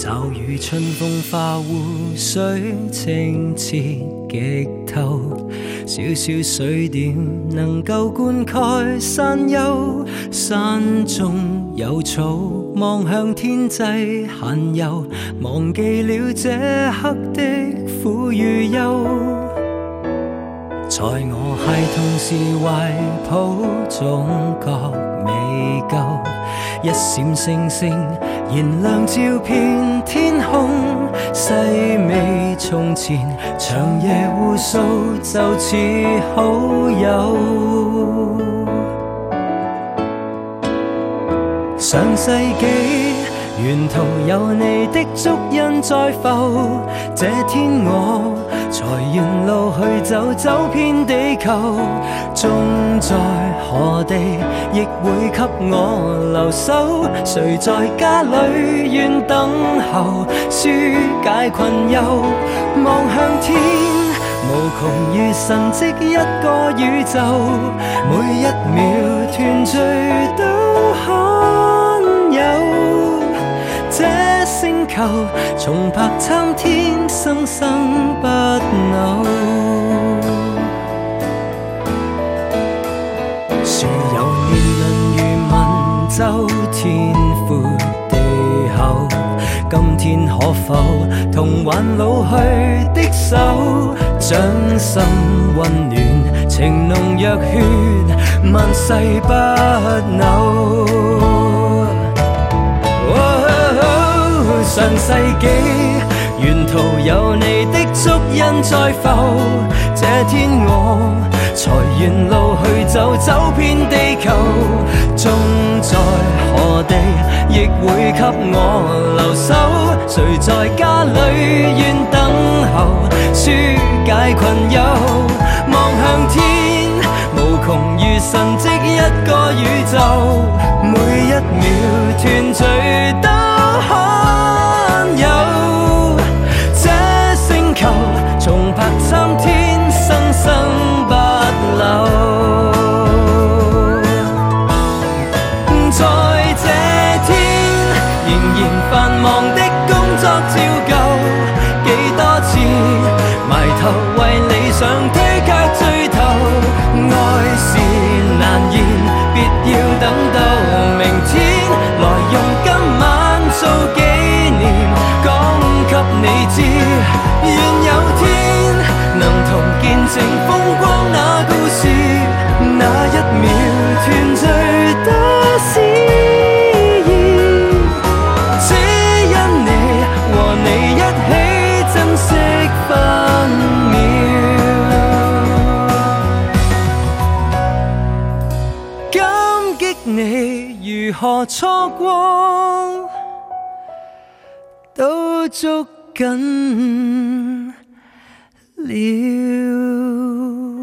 驟雨春風化湖水，清澈極透。小小水點能夠灌溉山丘，山中有草，望向天際閒遊，忘記了這刻的苦與憂。在我孩童時懷抱總覺未夠，一閃星星燃亮照遍天空，細味從前長夜互訴就似好友。上世紀沿途有你的足印在浮，這天我才沿路去走，走遍地球。終在何地，亦會給我留守。誰在家裏願等候，紓解困憂。望向天，無窮如神蹟一個宇宙，每一秒團聚都罕有。這星球從白參天，生生不朽。樹有年輪如文州，天闊地厚。今天可否同還老去的手，掌心溫暖，情濃若血，萬世不朽。上世紀沿途有你的足印在浮，這天我才沿路去走，走遍地球。終在何地，亦會給我留守。誰在家裏願等候，紓解困憂。望向天，無窮如神蹟一個宇宙，每一秒團聚都罕有。這星球從白參天，生生不朽。在這天，仍然繁忙的工作照舊，幾多次埋頭為理想推卻最頭。愛是難言，別要等到明天，來用今晚做紀念，講給你知。願有天能同見證風光那故事，那一秒團聚多詩意。只因你和你一起珍惜分秒，感激你如何錯過，都捉緊了。